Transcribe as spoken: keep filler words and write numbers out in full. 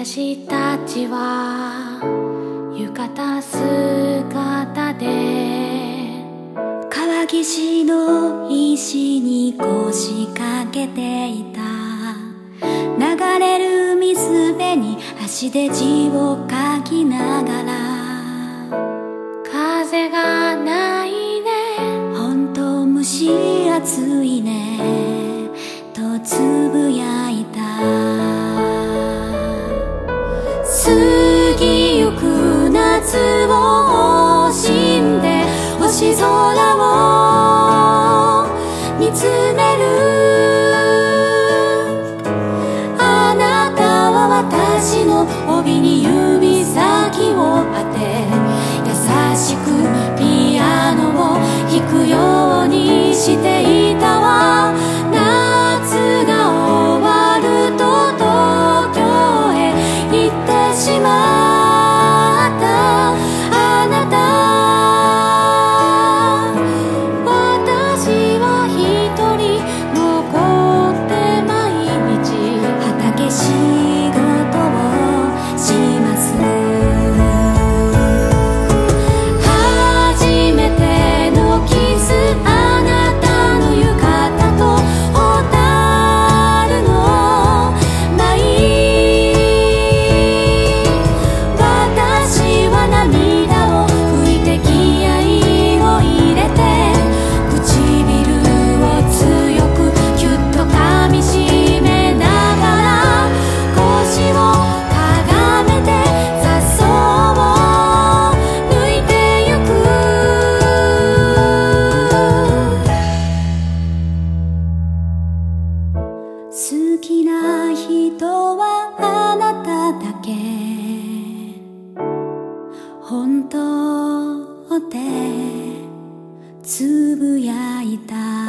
私たちは浴衣姿で川岸の石に腰掛けていた。流れる水辺に足で字を書きながら、風がないね、ほんと蒸し暑いねとつぶやいた。過ぎゆく夏を惜しんで星空を見つめる。あなたは私の帯に指先を当て、優しくピアノを弾くようにしていたわ。夏が終わると東京へ行ってしまった。あなた、私は一人残って毎日畑仕事をします。初めてのキス、あなたの浴衣とホタルの舞。私は涙を拭いて気合を入れて、唇を強くキュッと噛みしめながら、腰をかがめて雑草を抜いてゆく。好きな人はあなただけ、本当ってつぶやいた。